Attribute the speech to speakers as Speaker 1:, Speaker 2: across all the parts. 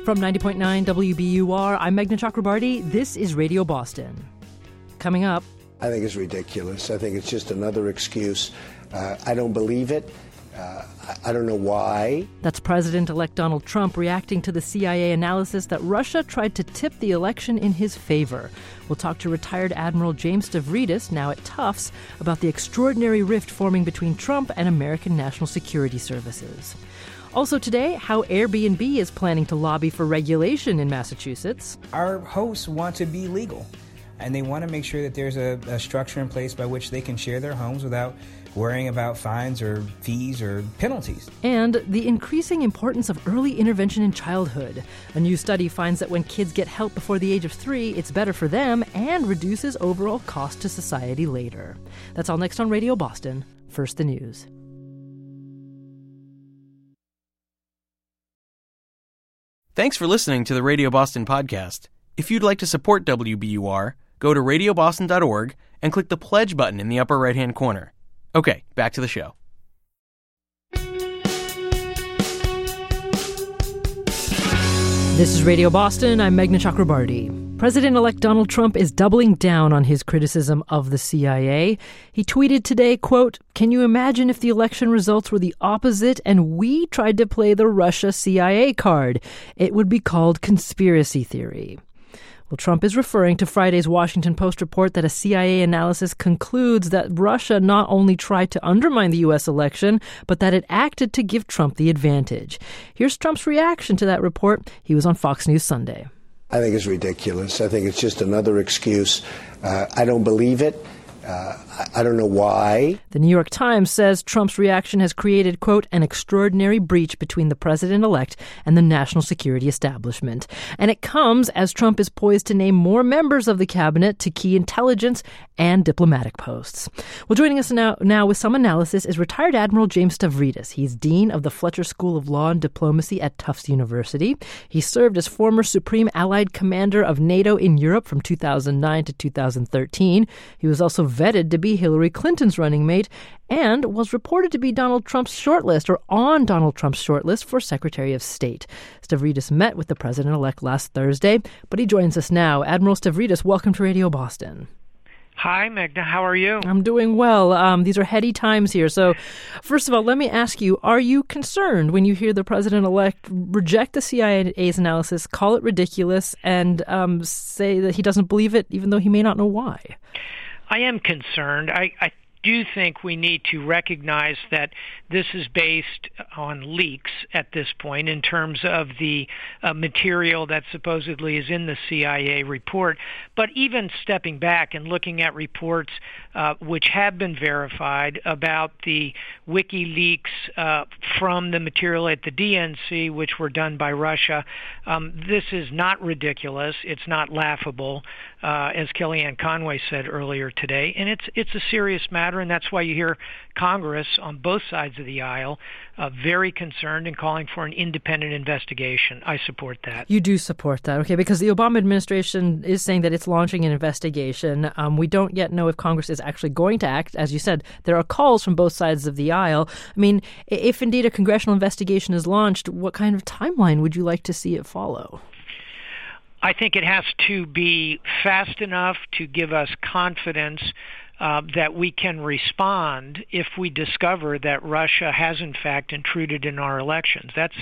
Speaker 1: From 90.9 WBUR, I'm Meghna Chakrabarti. This is Radio Boston. Coming up.
Speaker 2: I think it's ridiculous. I think it's just another excuse. I don't believe it. I don't know why.
Speaker 1: That's President-elect Donald Trump reacting to the CIA analysis that Russia tried to tip the election in his favor. We'll talk to retired Admiral James Stavridis, now at Tufts, about the extraordinary rift forming between Trump and American National Security Services. Also today, how Airbnb is planning to lobby for regulation in Massachusetts.
Speaker 3: Our hosts want to be legal, and they want to make sure that there's a structure in place by which they can share their homes without worrying about fines or fees or penalties.
Speaker 1: And the increasing importance of early intervention in childhood. A new study finds that when kids get help before the age of 3, it's better for them and reduces overall cost to society later. That's all next on Radio Boston. First, the news.
Speaker 4: Thanks for listening to the Radio Boston podcast. If you'd like to support WBUR, go to radioboston.org and click the pledge button in the upper right-hand corner. Okay, back to the show.
Speaker 1: This is Radio Boston. I'm Meghna Chakrabarti. President-elect Donald Trump is doubling down on his criticism of the CIA. He tweeted today, quote, "Can you imagine if the election results were the opposite and we tried to play the Russia-CIA card? It would be called conspiracy theory." Well, Trump is referring to Friday's Washington Post report that a CIA analysis concludes that Russia not only tried to undermine the U.S. election, but that it acted to give Trump the advantage. Here's Trump's reaction to that report. He was on Fox News Sunday.
Speaker 2: I think it's ridiculous. I think it's just another excuse. I don't believe it. I don't know why.
Speaker 1: The New York Times says Trump's reaction has created, quote, an extraordinary breach between the president-elect and the national security establishment. And it comes as Trump is poised to name more members of the cabinet to key intelligence and diplomatic posts. Well, joining us now with some analysis is retired Admiral James Stavridis. He's dean of the Fletcher School of Law and Diplomacy at Tufts University. He served as former Supreme Allied Commander of NATO in Europe from 2009 to 2013. He was also vetted to be Hillary Clinton's running mate and was reported to be Donald Trump's shortlist or on Donald Trump's shortlist for Secretary of State. Stavridis met with the president-elect last Thursday, but he joins us now. Admiral Stavridis, welcome to Radio Boston.
Speaker 5: Hi, Meghna. How are you?
Speaker 1: I'm doing well. These are heady times here. So, first of all, let me ask you, are you concerned when you hear the president-elect reject the CIA's analysis, call it ridiculous, and say that he doesn't believe it, even though he may not know why?
Speaker 5: I am concerned. I do think we need to recognize that this is based on leaks at this point in terms of the material that supposedly is in the CIA report. But even stepping back and looking at reports which have been verified about the WikiLeaks from the material at the DNC, which were done by Russia, this is not ridiculous. It's not laughable, as Kellyanne Conway said earlier today. And it's a serious matter, and that's why you hear Congress on both sides of the aisle very concerned and calling for an independent investigation. I support that.
Speaker 1: You do support that, okay, because the Obama administration is saying that it's launching an investigation. We don't yet know if Congress is actually going to act. As you said, there are calls from both sides of the aisle. I mean, if indeed a congressional investigation is launched, what kind of timeline would you like to see it follow?
Speaker 5: I think it has to be fast enough to give us confidence that we can respond if we discover that Russia has, in fact, intruded in our elections. That's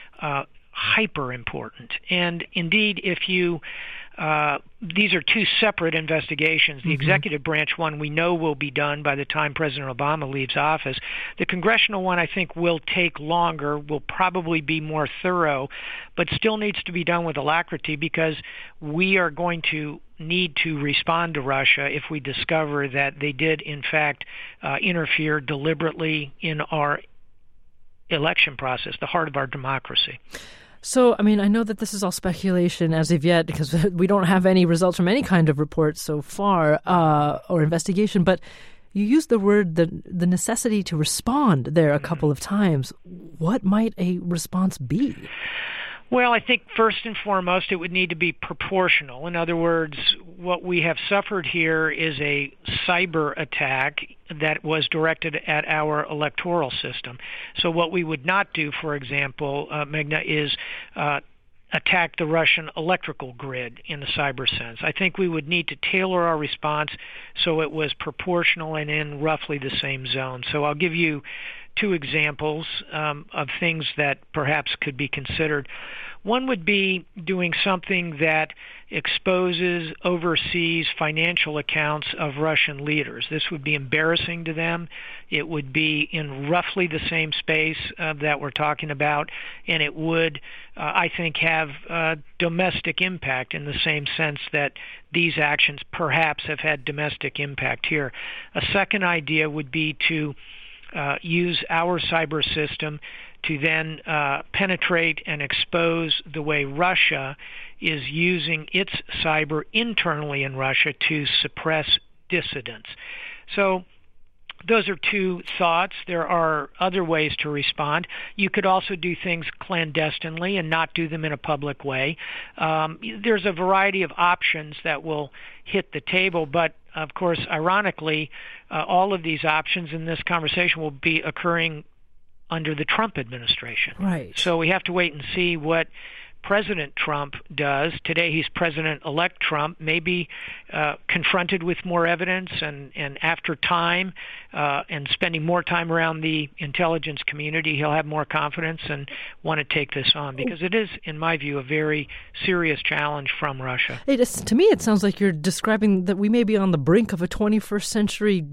Speaker 5: hyper important. And indeed, if you these are two separate investigations. The executive branch one we know will be done by the time President Obama leaves office. The congressional one, I think, will take longer, will probably be more thorough, but still needs to be done with alacrity because we are going to need to respond to Russia if we discover that they did, in fact, interfere deliberately in our election process, the heart of our democracy.
Speaker 1: So, I mean, I know that this is all speculation as of yet because we don't have any results from any kind of report so far or investigation, but you used the word the necessity to respond there a couple of times. What might a response be?
Speaker 5: Well, I think first and foremost it would need to be proportional. In other words, what we have suffered here is a cyber attack that was directed at our electoral system. So what we would not do, for example, Meghna, is attack the Russian electrical grid in the cyber sense. I think we would need to tailor our response so it was proportional and in roughly the same zone. So I'll give you two examples of things that perhaps could be considered. One would be doing something that exposes overseas financial accounts of Russian leaders. This would be embarrassing to them. It would be in roughly the same space that we're talking about, and it would, I think, have domestic impact in the same sense that these actions perhaps have had domestic impact here. A second idea would be to use our cyber system to then penetrate and expose the way Russia is using its cyber internally in Russia to suppress dissidents. So those are two thoughts. There are other ways to respond. You could also do things clandestinely and not do them in a public way. There's a variety of options that will hit the table, but of course, ironically, all of these options in this conversation will be occurring under the Trump administration.
Speaker 1: Right.
Speaker 5: So we have to wait and see what President Trump does. Today he's President-elect Trump, maybe confronted with more evidence and after time and spending more time around the intelligence community, he'll have more confidence and want to take this on because it is, in my view, a very serious challenge from Russia.
Speaker 1: To me, it sounds like you're describing that we may be on the brink of a 21st century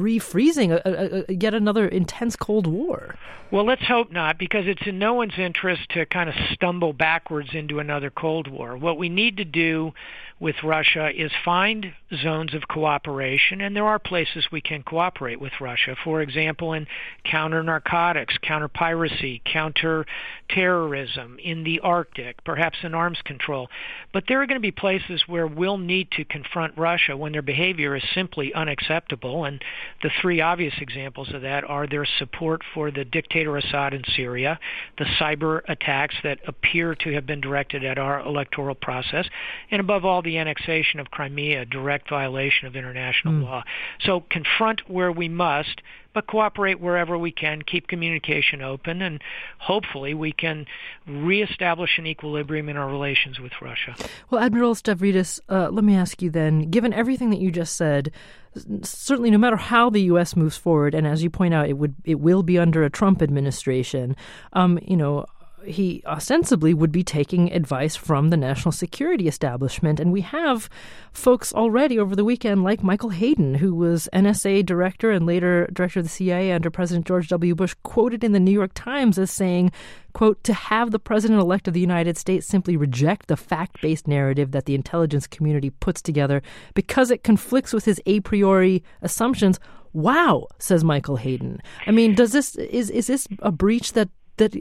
Speaker 1: refreezing, yet another intense Cold War.
Speaker 5: Well, let's hope not, because it's in no one's interest to kind of stumble backwards into another Cold War. What we need to do with Russia is find zones of cooperation, and there are places we can cooperate with Russia. For example, in counter-narcotics, counter-piracy, counter-terrorism, in the Arctic, perhaps in arms control. But there are going to be places where we'll need to confront Russia when their behavior is simply unacceptable, and the three obvious examples of that are their support for the dictator Assad in Syria, the cyber attacks that appear to have been directed at our electoral process, and above all, the annexation of Crimea, a direct violation of international law. So confront where we must, but cooperate wherever we can, keep communication open, and hopefully we can reestablish an equilibrium in our relations with Russia.
Speaker 1: Well, Admiral Stavridis, let me ask you then, given everything that you just said, certainly no matter how the U.S. moves forward, and as you point out, it will be under a Trump administration, he ostensibly would be taking advice from the national security establishment. And we have folks already over the weekend like Michael Hayden, who was NSA director and later director of the CIA under President George W. Bush, quoted in the New York Times as saying, quote, to have the president-elect of the United States simply reject the fact-based narrative that the intelligence community puts together because it conflicts with his a priori assumptions. Wow, says Michael Hayden. I mean, is this a breach that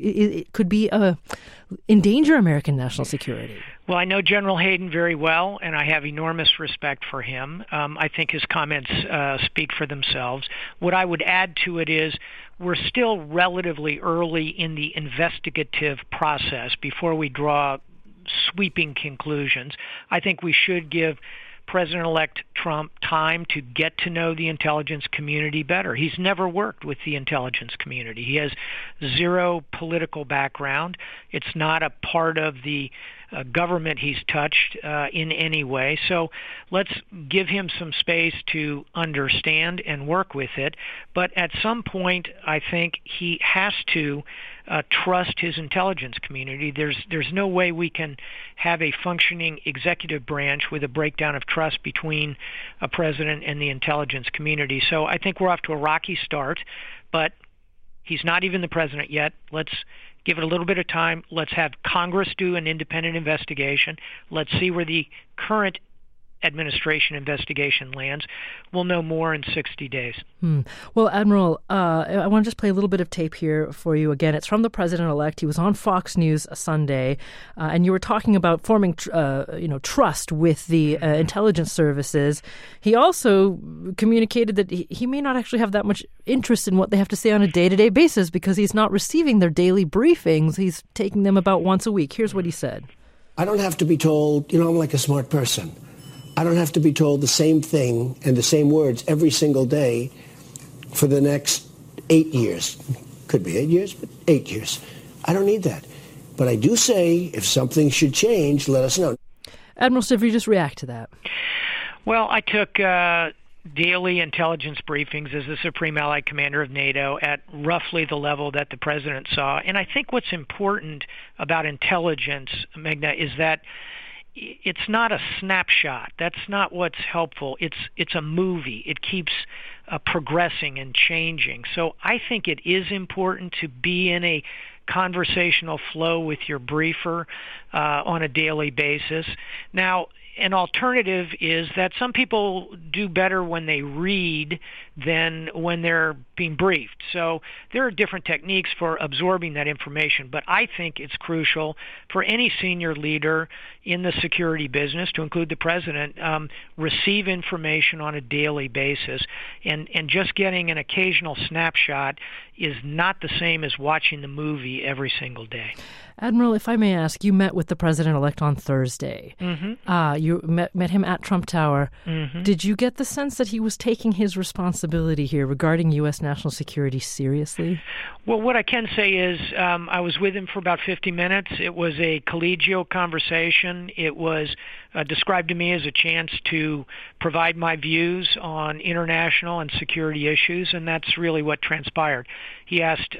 Speaker 1: it could be endanger American national security?
Speaker 5: Well, I know General Hayden very well, and I have enormous respect for him. I think his comments speak for themselves. What I would add to it is we're still relatively early in the investigative process before we draw sweeping conclusions. I think we should give President-elect Trump time to get to know the intelligence community better. He's never worked with the intelligence community. He has zero political background. It's not a part of the government he's touched in any way. So let's give him some space to understand and work with it. But at some point, I think he has to trust his intelligence community. There's no way we can have a functioning executive branch with a breakdown of trust between a president and the intelligence community. So I think we're off to a rocky start, but he's not even the president yet. Let's give it a little bit of time. Let's have Congress do an independent investigation. Let's see where the current administration investigation lands. We'll know more in 60 days.
Speaker 1: Well, Admiral, I want to just play a little bit of tape here for you. Again, it's from the president-elect. He was on Fox News Sunday, and you were talking about forming, trust with the intelligence services. He also communicated that he may not actually have that much interest in what they have to say on a day-to-day basis because he's not receiving their daily briefings. He's taking them about once a week. Here's what he said.
Speaker 2: I don't have to be told, I'm like a smart person. I don't have to be told the same thing and the same words every single day for the next 8 years. Could be 8 years, but 8 years. I don't need that. But I do say, if something should change, let us know.
Speaker 1: Admiral Stavridis, react to that.
Speaker 5: Well, I took daily intelligence briefings as the Supreme Allied Commander of NATO at roughly the level that the President saw. And I think what's important about intelligence, Meghna, is that it's not a snapshot. That's not what's helpful. It's a movie. It keeps progressing and changing. So I think it is important to be in a conversational flow with your briefer on a daily basis. Now, an alternative is that some people do better when they read than when they're being briefed. So there are different techniques for absorbing that information, but I think it's crucial for any senior leader in the security business, to include the President, receive information on a daily basis. And just getting an occasional snapshot is not the same as watching the movie every single day.
Speaker 1: Admiral, if I may ask, you met with the President-elect on Thursday.
Speaker 5: Mm-hmm.
Speaker 1: You met him at Trump Tower.
Speaker 5: Mm-hmm.
Speaker 1: Did you get the sense that he was taking his responsibility here regarding U.S. national security seriously?
Speaker 5: Well, what I can say is I was with him for about 50 minutes. It was a collegial conversation. It was described to me as a chance to provide my views on international and security issues, and that's really what transpired. He asked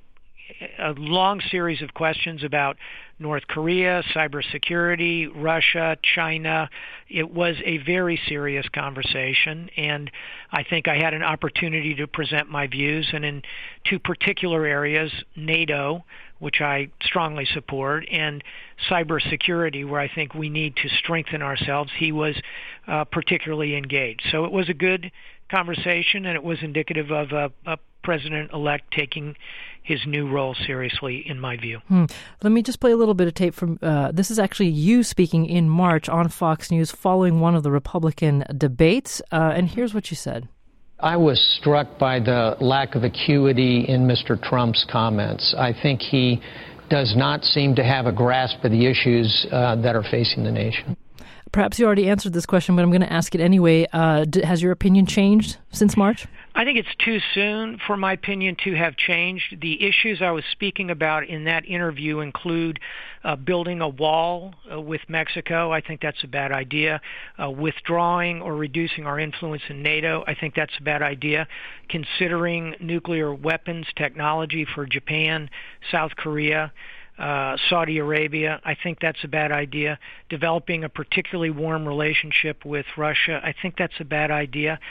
Speaker 5: a long series of questions about North Korea, cybersecurity, Russia, China. It was a very serious conversation, and I think I had an opportunity to present my views, and in two particular areas, NATO, which I strongly support, and cybersecurity, where I think we need to strengthen ourselves. He was particularly engaged. So it was a good conversation, and it was indicative of a President-elect taking his new role seriously, in my view.
Speaker 1: Let me just play a little bit of tape from, this is actually you speaking in March on Fox News following one of the Republican debates, and here's what you said.
Speaker 6: I was struck by the lack of acuity in Mr. Trump's comments. I think he does not seem to have a grasp of the issues that are facing the nation.
Speaker 1: Perhaps you already answered this question, but I'm going to ask it anyway. Has your opinion changed since March?
Speaker 5: I think it's too soon for my opinion to have changed. The issues I was speaking about in that interview include building a wall with Mexico. I think that's a bad idea. Withdrawing or reducing our influence in NATO. I think that's a bad idea. Considering nuclear weapons technology for Japan, South Korea, Saudi Arabia, I think that's a bad idea. Developing a particularly warm relationship with Russia, I think that's a bad idea.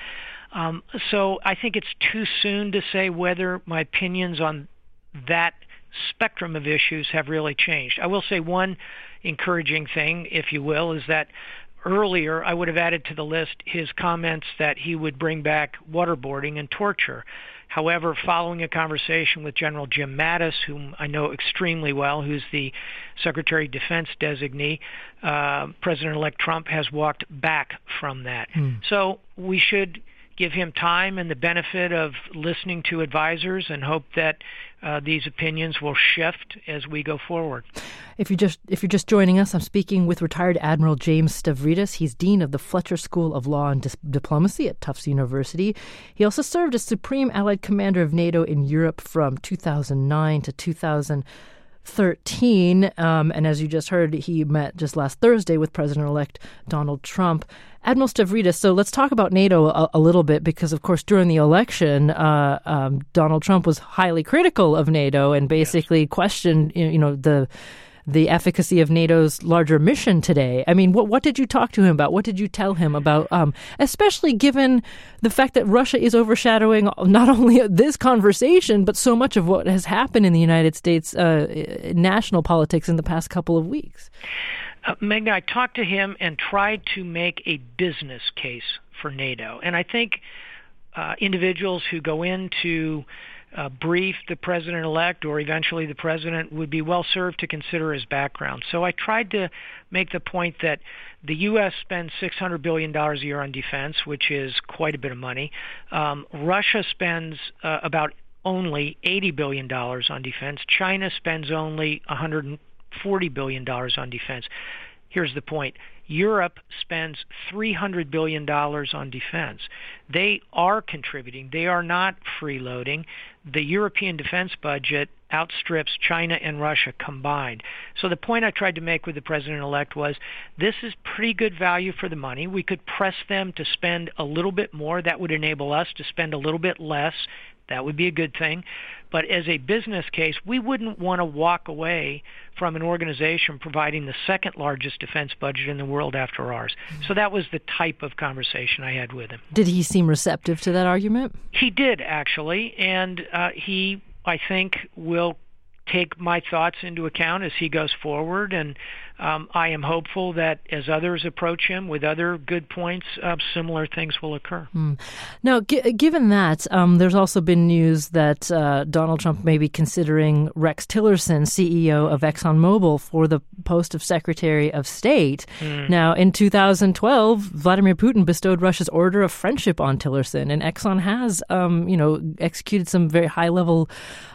Speaker 5: So I think it's too soon to say whether my opinions on that spectrum of issues have really changed. I will say one encouraging thing, if you will, is that earlier I would have added to the list his comments that he would bring back waterboarding and torture. However, following a conversation with General Jim Mattis, whom I know extremely well, who's the Secretary of Defense designee, President-elect Trump has walked back from that. So we should give him time and the benefit of listening to advisors and hope that these opinions will shift as we go forward.
Speaker 1: If you're just joining us, I'm speaking with retired Admiral James Stavridis. He's Dean of the Fletcher School of Law and Diplomacy at Tufts University. He also served as Supreme Allied Commander of NATO in Europe from 2009 to 2013. And as you just heard, he met just last Thursday with President-elect Donald Trump. Admiral Stavridis, so let's talk about NATO a little bit, because, of course, during the election, Donald Trump was highly critical of NATO and basically questioned, the efficacy of NATO's larger mission today. I mean, what did you talk to him about? What did you tell him about, especially given the fact that Russia is overshadowing not only this conversation, but so much of what has happened in the United States national politics in the past couple of weeks?
Speaker 5: Meghna, I talked to him and tried to make a business case for NATO. And I think individuals who go in to brief the president-elect or eventually the president would be well served to consider his background. So I tried to make the point that the U.S. spends $600 billion a year on defense, which is quite a bit of money. Russia spends about only $80 billion on defense. China spends only $140 billion on defense. Here's the point. Europe spends $300 billion on defense. They are contributing. They are not freeloading. The European defense budget outstrips China and Russia combined. So the point I tried to make with the president-elect was this is pretty good value for the money. We could press them to spend a little bit more. That would enable us to spend a little bit less. That would be a good thing. But as a business case, we wouldn't want to walk away from an organization providing the second largest defense budget in the world after ours. So that was the type of conversation I had with him.
Speaker 1: Did he seem receptive to that argument?
Speaker 5: He did, actually, and he, I think, will take my thoughts into account as he goes forward, and I am hopeful that as others approach him with other good points, similar things will occur.
Speaker 1: Now, given that, there's also been news that Donald Trump may be considering Rex Tillerson, CEO of ExxonMobil, for the post of Secretary of State. Now, in 2012, Vladimir Putin bestowed Russia's Order of Friendship on Tillerson, and Exxon has, executed some very high-level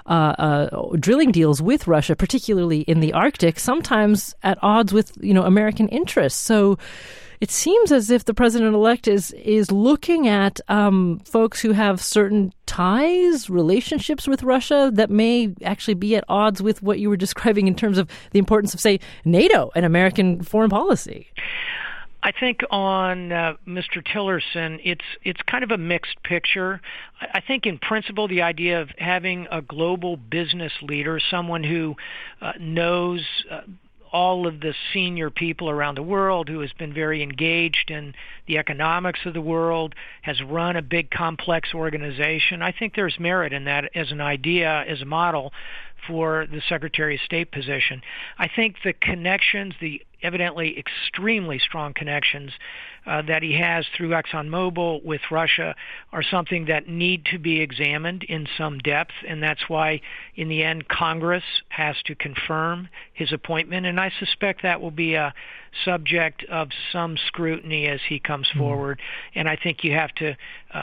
Speaker 1: drilling deals with Russia, particularly in the Arctic, sometimes at odds with, American interests. So it seems as if the president-elect is looking at folks who have certain ties, relationships with Russia that may actually be at odds with what you were describing in terms of the importance of, say, NATO and American foreign policy.
Speaker 5: I think on Mr. Tillerson, it's kind of a mixed picture. I think in principle, the idea of having a global business leader, someone who knows all of the senior people around the world, who has been very engaged in the economics of the world, has run a big complex organization. I think there's merit in that as an idea, as a model for the Secretary of State position. I think the connections, the evidently extremely strong connections that he has through ExxonMobil with Russia are something that need to be examined in some depth, and that's why, in the end, Congress has to confirm his appointment, and I suspect that will be a subject of some scrutiny as he comes forward, and I think you have to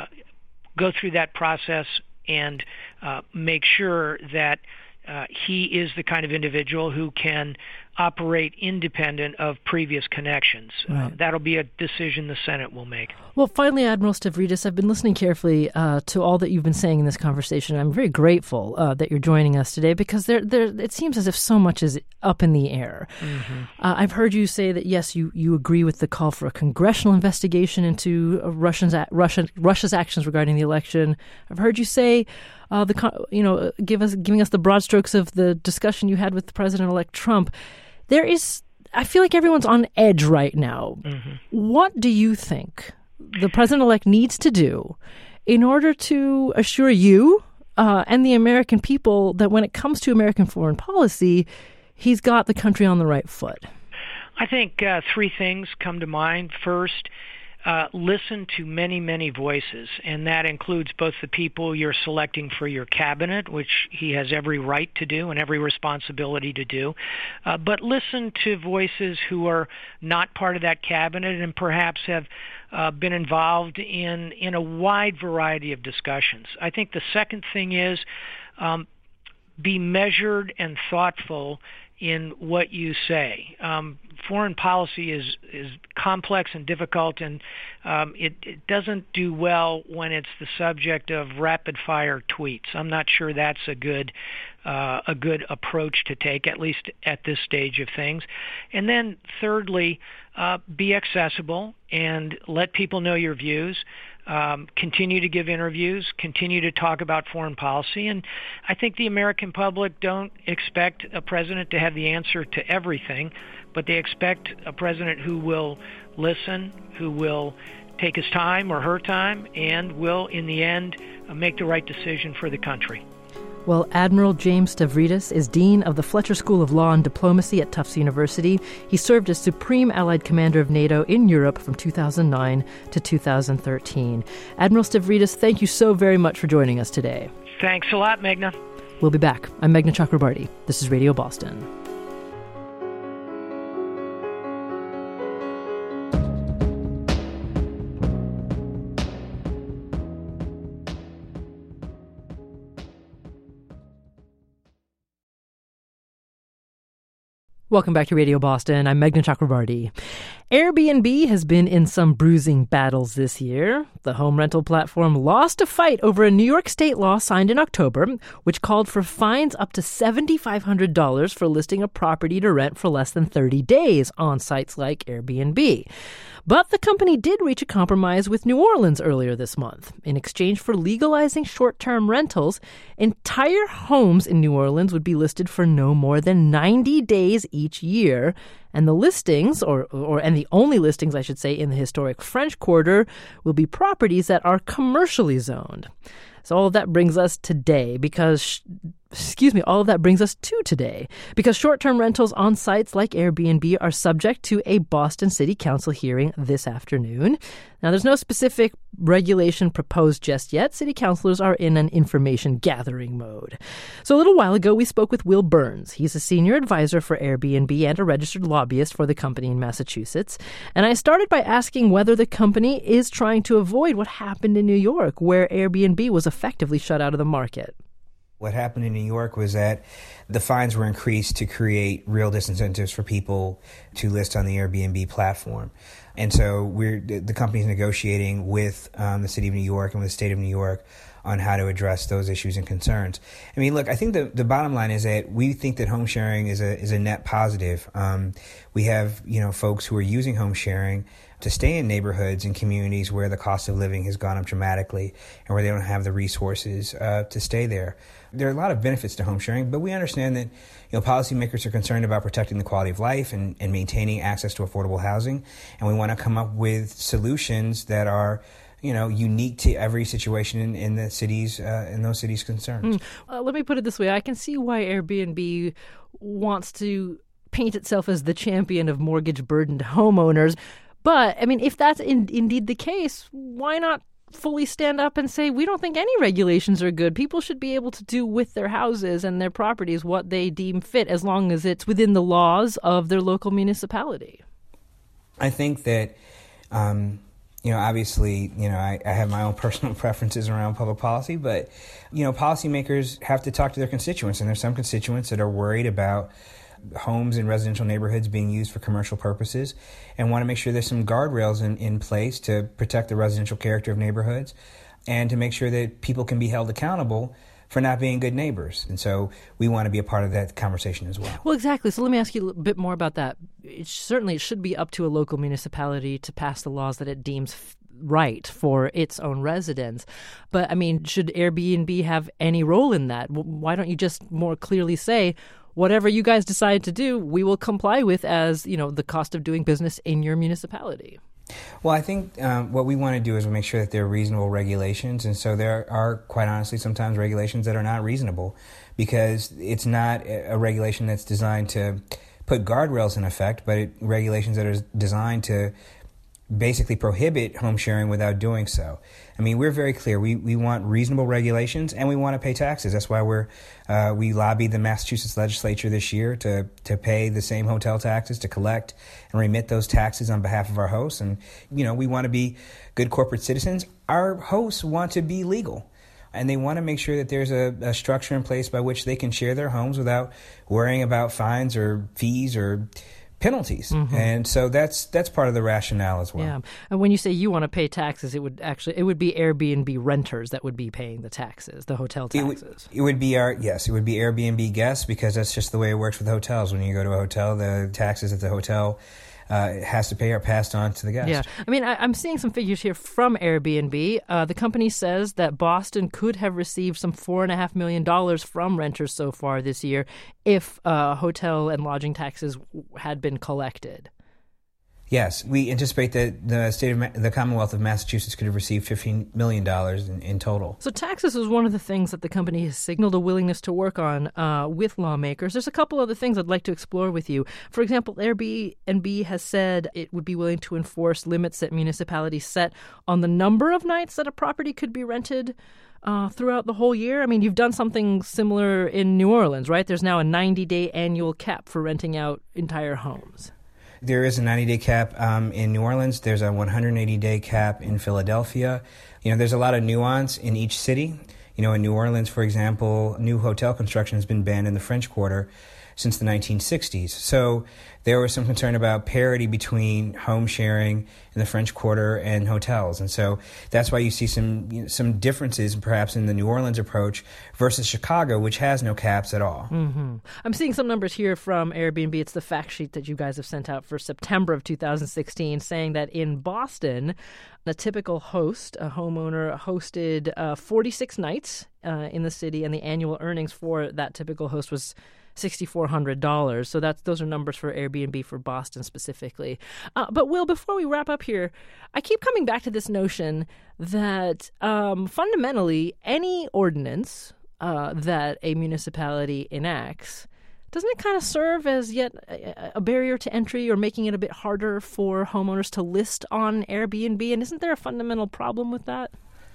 Speaker 5: go through that process and make sure that he is the kind of individual who can operate independent of previous connections.
Speaker 1: Right.
Speaker 5: That'll be a decision the Senate will make.
Speaker 1: Well, finally, Admiral Stavridis, I've been listening carefully to all that you've been saying in this conversation. I'm very grateful that you're joining us today because it seems as if so much is up in the air. I've heard you say that, yes, you agree with the call for a congressional investigation into Russia's actions regarding the election. I've heard you say giving us the broad strokes of the discussion you had with President-elect Trump. I feel like everyone's on edge right now. What do you think the president-elect needs to do in order to assure you and the American people that when it comes to American foreign policy, he's got the country on the right foot?
Speaker 5: I think three things come to mind. First, listen to many, many voices, and that includes both the people you're selecting for your cabinet, which he has every right to do and every responsibility to do, but listen to voices who are not part of that cabinet and perhaps have been involved in a wide variety of discussions. I think the second thing is be measured and thoughtful in what you say. Foreign policy is complex and difficult, and it doesn't do well when it's the subject of rapid-fire tweets. I'm not sure that's a good approach to take, at least at this stage of things. And then thirdly, be accessible and let people know your views. Continue to give interviews, continue to talk about foreign policy, and I think the American public don't expect a president to have the answer to everything, but they expect a president who will listen, who will take his time or her time, and will, in the end, make the right decision for the country.
Speaker 1: Well, Admiral James Stavridis is Dean of the Fletcher School of Law and Diplomacy at Tufts University. He served as Supreme Allied Commander of NATO in Europe from 2009 to 2013. Admiral Stavridis, thank you so very much for joining us today.
Speaker 5: Thanks a lot, Meghna.
Speaker 1: We'll be back. I'm Meghna Chakrabarty. This is Radio Boston. Welcome back to Radio Boston. I'm Meghna Chakrabarty. Airbnb has been in some bruising battles this year. The home rental platform lost a fight over a New York state law signed in October, which called for fines up to $7,500 for listing a property to rent for less than 30 days on sites like Airbnb. But the company did reach a compromise with New Orleans earlier this month. In exchange for legalizing short-term rentals, entire homes in New Orleans would be listed for no more than 90 days each year. And the listings, and the only listings, I should say, in the historic French Quarter will be properties that are commercially zoned. So all of that brings us today because short-term rentals on sites like Airbnb are subject to a Boston City Council hearing this afternoon. Now, there's no specific regulation proposed just yet. City councilors are in an information gathering mode. So a little while ago, we spoke with Will Burns. He's a senior advisor for Airbnb and a registered lobbyist for the company in Massachusetts. And I started by asking whether the company is trying to avoid what happened in New York, where Airbnb was effectively shut out of the market.
Speaker 3: What happened in New York was that the fines were increased to create real disincentives for people to list on the Airbnb platform. And so the company's negotiating with the city of New York and with the state of New York on how to address those issues and concerns. I mean, look, I think the bottom line is that we think that home sharing is a net positive. We have, folks who are using home sharing to stay in neighborhoods and communities where the cost of living has gone up dramatically and where they don't have the resources to stay there. There are a lot of benefits to home sharing, but we understand that policymakers are concerned about protecting the quality of life and maintaining access to affordable housing, and we want to come up with solutions that are unique to every situation in the cities, in those cities' concerns.
Speaker 1: Let me put it this way. I can see why Airbnb wants to paint itself as the champion of mortgage-burdened homeowners. But, I mean, if that's indeed the case, why not fully stand up and say, we don't think any regulations are good. People should be able to do with their houses and their properties what they deem fit, as long as it's within the laws of their local municipality.
Speaker 3: I think that, obviously, I have my own personal preferences around public policy, but, policymakers have to talk to their constituents, and there's some constituents that are worried about homes in residential neighborhoods being used for commercial purposes and want to make sure there's some guardrails in place to protect the residential character of neighborhoods and to make sure that people can be held accountable for not being good neighbors. And so we want to be a part of that conversation as well.
Speaker 1: Well, exactly. So let me ask you a bit more about that. It should be up to a local municipality to pass the laws that it deems right for its own residents. But, I mean, should Airbnb have any role in that? Why don't you just more clearly say, whatever you guys decide to do, we will comply with as, the cost of doing business in your municipality?
Speaker 3: Well, I think what we want to do is make sure that there are reasonable regulations. And so there are, quite honestly, sometimes regulations that are not reasonable because it's not a regulation that's designed to put guardrails in effect, but regulations that are designed to basically prohibit home sharing without doing so. I mean, we're very clear. We want reasonable regulations and we want to pay taxes. That's why we lobbied the Massachusetts legislature this year to pay the same hotel taxes, to collect and remit those taxes on behalf of our hosts. And, we want to be good corporate citizens. Our hosts want to be legal. And they want to make sure that there's a structure in place by which they can share their homes without worrying about fines or fees or penalties. Mm-hmm. And so that's part of the rationale as well.
Speaker 1: Yeah. And when you say you want to pay taxes, it would be Airbnb renters that would be paying the taxes, the hotel taxes.
Speaker 3: It would be Airbnb guests, because that's just the way it works with hotels. When you go to a hotel, the taxes at the hotel has to pay are passed on to the guest.
Speaker 1: Yeah. I mean, I'm seeing some figures here from Airbnb. The company says that Boston could have received some $4.5 million from renters so far this year if hotel and lodging taxes had been collected.
Speaker 3: Yes, we anticipate that the Commonwealth of Massachusetts could have received $15 million in total.
Speaker 1: So taxes is one of the things that the company has signaled a willingness to work on with lawmakers. There's a couple other things I'd like to explore with you. For example, Airbnb has said it would be willing to enforce limits that municipalities set on the number of nights that a property could be rented throughout the whole year. I mean, you've done something similar in New Orleans, right? There's now a 90-day annual cap for renting out entire homes.
Speaker 3: There is a 90-day cap in New Orleans. There's a 180-day cap in Philadelphia. There's a lot of nuance in each city. In New Orleans, for example, new hotel construction has been banned in the French Quarter since the 1960s. So there was some concern about parity between home sharing in the French Quarter and hotels. And so that's why you see some differences perhaps in the New Orleans approach versus Chicago, which has no caps at all.
Speaker 1: Mm-hmm. I'm seeing some numbers here from Airbnb. It's the fact sheet that you guys have sent out for September of 2016, saying that in Boston, a typical host, a homeowner, hosted 46 nights in the city, and the annual earnings for that typical host was $6,400. So those are numbers for Airbnb for Boston specifically. But Will, before we wrap up here, I keep coming back to this notion that fundamentally any ordinance that a municipality enacts, doesn't it kind of serve as yet a barrier to entry or making it a bit harder for homeowners to list on Airbnb? And isn't there a fundamental problem with that?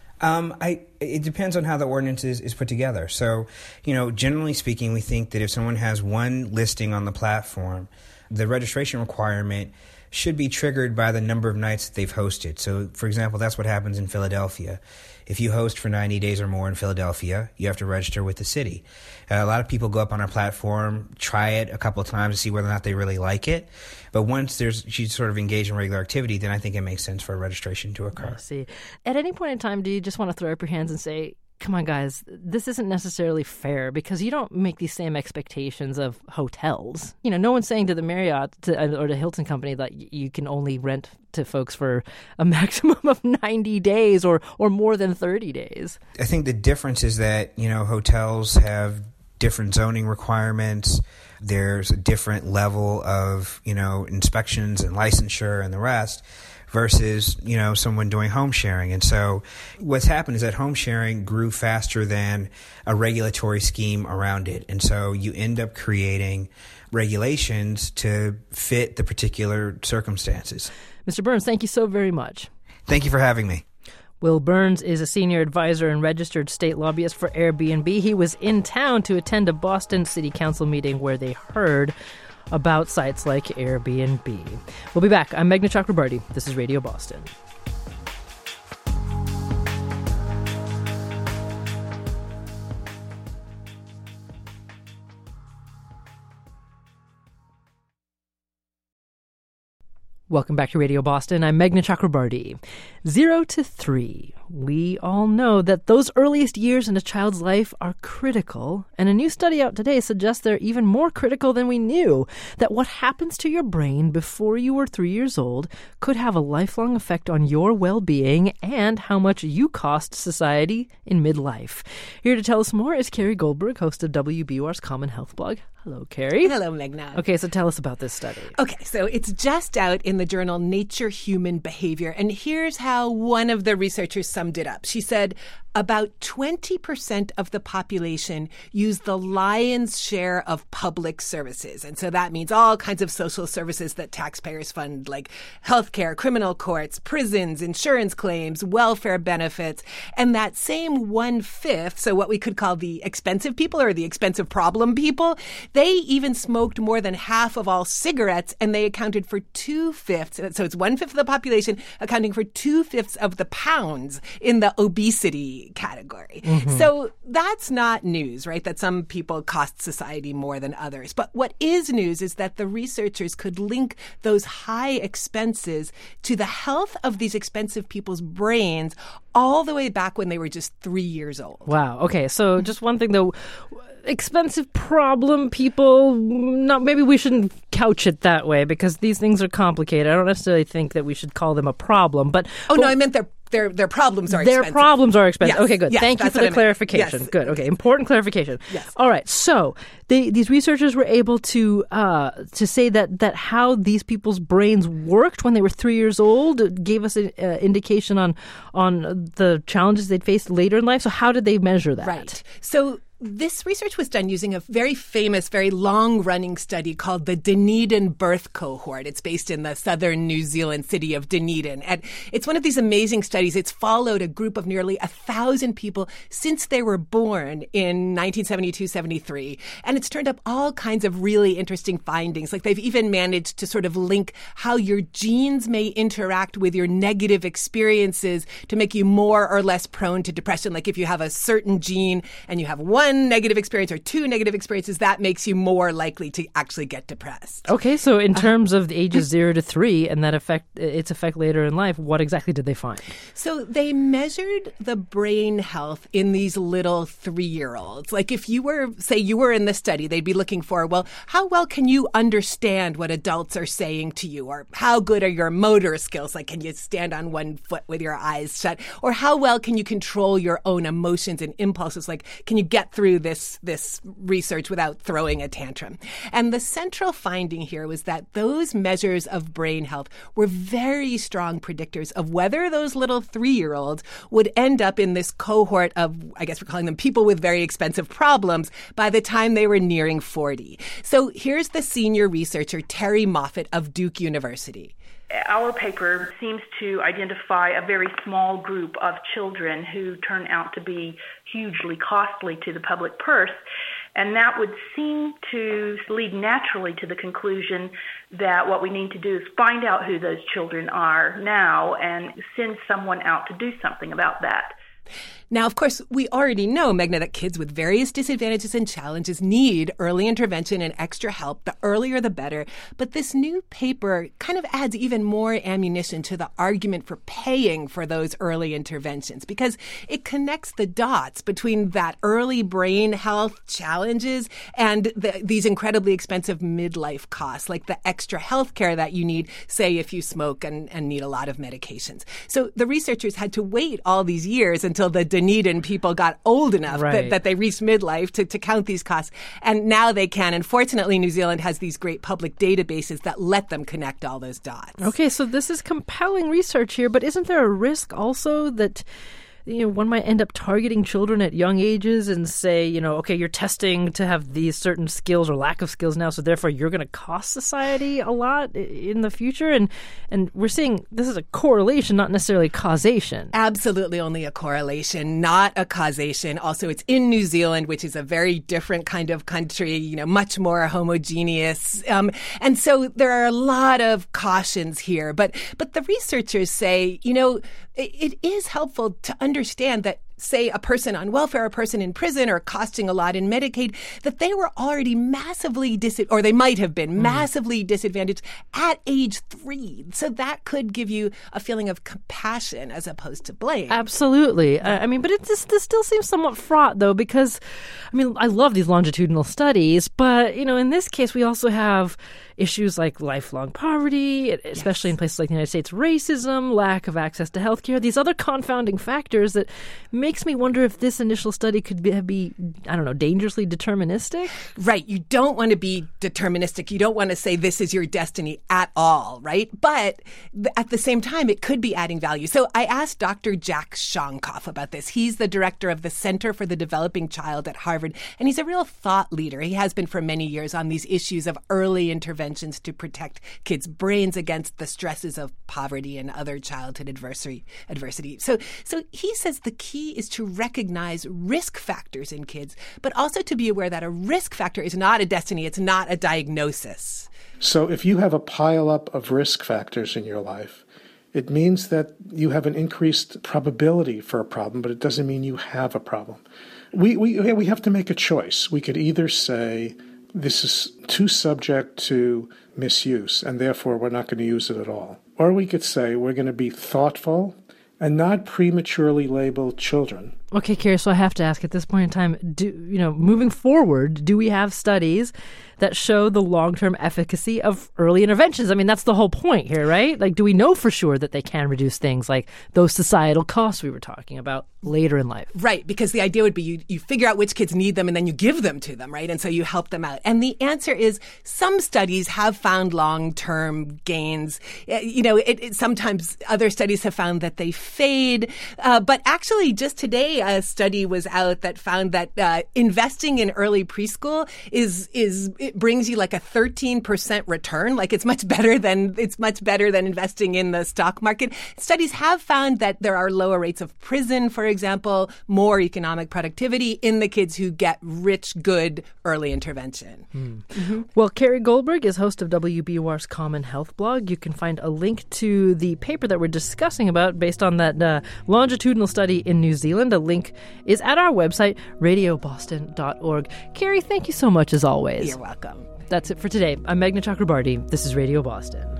Speaker 3: It depends on how the ordinance is put together. So, generally speaking, we think that if someone has one listing on the platform, the registration requirement should be triggered by the number of nights that they've hosted. So, for example, that's what happens in Philadelphia. If you host for 90 days or more in Philadelphia, you have to register with the city. A lot of people go up on our platform, try it a couple of times to see whether or not they really like it. But once she's sort of engaged in regular activity, then I think it makes sense for a registration to occur.
Speaker 1: I see. At any point in time, do you just want to throw up your hands and say, come on, guys, this isn't necessarily fair, because you don't make these same expectations of hotels. No one's saying to the Marriott or the Hilton company that you can only rent to folks for a maximum of 90 days or more than 30 days.
Speaker 3: I think the difference is that, hotels have different zoning requirements. There's a different level of, inspections and licensure and the rest, versus, someone doing home sharing. And so what's happened is that home sharing grew faster than a regulatory scheme around it. And so you end up creating regulations to fit the particular circumstances.
Speaker 1: Mr. Burns, thank you so very much.
Speaker 3: Thank you for having me.
Speaker 1: Will Burns is a senior advisor and registered state lobbyist for Airbnb. He was in town to attend a Boston City Council meeting where they heard about sites like Airbnb. We'll be back. I'm Meghna Chakrabarty. This is Radio Boston. Welcome back to Radio Boston. I'm Meghna Chakrabarty. 0 to 3. We all know that those earliest years in a child's life are critical, and a new study out today suggests they're even more critical than we knew, that what happens to your brain before you were 3 years old could have a lifelong effect on your well-being and how much you cost society in midlife. Here to tell us more is Carrie Goldberg, host of WBUR's Common Health blog. Hello, Carrie.
Speaker 7: Hello, Meghna.
Speaker 1: Okay, so tell us about this study.
Speaker 7: Okay, so it's just out in the journal Nature Human Behavior, and here's how one of the researchers summed it up. She said, about 20% of the population use the lion's share of public services. And so that means all kinds of social services that taxpayers fund, like healthcare, criminal courts, prisons, insurance claims, welfare benefits. And that same 1/5, so what we could call the expensive people or the expensive problem people, they even smoked more than half of all cigarettes, and they accounted for 2/5. So it's 1/5 of the population accounting for 2/5 of the pounds in the obesity category. Mm-hmm. So that's not news, right? That some people cost society more than others. But what is news is that the researchers could link those high expenses to the health of these expensive people's brains all the way back when they were just 3 years old.
Speaker 1: Wow. Okay. So just one thing though, expensive problem people, maybe we shouldn't couch it that way because these things are complicated. I don't necessarily think that we should call them a problem, but
Speaker 7: no, I meant their problems are expensive.
Speaker 1: Their problems are expensive.
Speaker 7: Yes.
Speaker 1: Okay, good.
Speaker 7: Yes,
Speaker 1: Thank you for the clarification.
Speaker 7: Yes.
Speaker 1: Good. Okay, important clarification.
Speaker 7: Yes.
Speaker 1: All right. So these researchers were able to say that how these people's brains worked when they were 3 years old. It gave us an indication on the challenges they'd faced later in life. So how did they measure that?
Speaker 7: Right. So this research was done using a very famous, very long-running study called the Dunedin Birth Cohort. It's based in the southern New Zealand city of Dunedin. And it's one of these amazing studies. It's followed a group of nearly 1,000 people since they were born in 1972-73. And it's turned up all kinds of really interesting findings. Like they've even managed to sort of link how your genes may interact with your negative experiences to make you more or less prone to depression. Like if you have a certain gene and you have one one negative experience or two negative experiences, that makes you more likely to actually get depressed.
Speaker 1: Okay, so in terms of the ages 0 to 3 and its effect later in life, what exactly did they find?
Speaker 7: So they measured the brain health in these little 3-year-olds. Like if you were in the study, they'd be looking for, well, how well can you understand what adults are saying to you? Or how good are your motor skills? Like, can you stand on one foot with your eyes shut? Or how well can you control your own emotions and impulses? Like, can you get through this research without throwing a tantrum? And the central finding here was that those measures of brain health were very strong predictors of whether those little 3-year-olds would end up in this cohort of, I guess we're calling them people with very expensive problems, by the time they were nearing 40. So here's the senior researcher, Terry Moffat of Duke University.
Speaker 8: Our paper seems to identify a very small group of children who turn out to be hugely costly to the public purse. And that would seem to lead naturally to the conclusion that what we need to do is find out who those children are now and send someone out to do something about that.
Speaker 7: Now, of course, we already know, Meghna, that kids with various disadvantages and challenges need early intervention and extra help. The earlier, the better. But this new paper kind of adds even more ammunition to the argument for paying for those early interventions, because it connects the dots between that early brain health challenges and these incredibly expensive midlife costs, like the extra health care that you need, say, if you smoke and need a lot of medications. So the researchers had to wait all these years until the Dunedin people got old enough that they reached midlife to count these costs. And now they can. And fortunately, New Zealand has these great public databases that let them connect all those dots.
Speaker 1: Okay, so this is compelling research here, but isn't there a risk also that one might end up targeting children at young ages and say, okay, you're testing to have these certain skills or lack of skills now, so therefore you're going to cost society a lot in the future? And we're seeing this is a correlation, not necessarily causation.
Speaker 7: Absolutely only a correlation, not a causation. Also, it's in New Zealand, which is a very different kind of country, much more homogeneous. And so there are a lot of cautions here. But the researchers say, it is helpful to understand that, say, a person on welfare, a person in prison, or costing a lot in Medicaid, that they were already massively or they might have been massively disadvantaged at age 3. So that could give you a feeling of compassion as opposed to blame.
Speaker 1: Absolutely. But this still seems somewhat fraught, though, because, I love these longitudinal studies, but, in this case, we also have issues like lifelong poverty, especially in places like the United States, racism, lack of access to healthcare, these other confounding factors that makes me wonder if this initial study could be dangerously deterministic.
Speaker 7: Right. You don't want to be deterministic. You don't want to say this is your destiny at all, right? But at the same time, it could be adding value. So I asked Dr. Jack Shonkoff about this. He's the director of the Center for the Developing Child at Harvard, and he's a real thought leader. He has been for many years on these issues of early interventions to protect kids' brains against the stresses of poverty and other childhood adversity. So he says the key is to recognize risk factors in kids, but also to be aware that a risk factor is not a destiny. It's not a diagnosis.
Speaker 9: So if you have a pileup of risk factors in your life, it means that you have an increased probability for a problem, but it doesn't mean you have a problem. We have to make a choice. We could either say this is too subject to misuse, and therefore we're not going to use it at all. Or we could say we're going to be thoughtful and not prematurely label children.
Speaker 1: Okay, Carrie, so I have to ask at this point in time, moving forward, do we have studies that show the long-term efficacy of early interventions? That's the whole point here, right? Like, do we know for sure that they can reduce things like those societal costs we were talking about later in life?
Speaker 7: Right, because the idea would be you figure out which kids need them and then you give them to them, right? And so you help them out. And the answer is some studies have found long-term gains. Sometimes other studies have found that they fade. But actually, just today, a study was out that found that investing in early preschool it brings you like a 13% return. Like it's much better than investing in the stock market. Studies have found that there are lower rates of prison, for example, more economic productivity in the kids who get rich, good early intervention.
Speaker 1: Mm-hmm. Well, Carrie Goldberg is host of WBUR's Common Health blog. You can find a link to the paper that we're discussing about based on that longitudinal study in New Zealand. A link is at our website, radioboston.org. Carrie, thank you so much as always.
Speaker 7: You're welcome.
Speaker 1: That's it for today. I'm Meghna Chakrabarti. This is Radio Boston.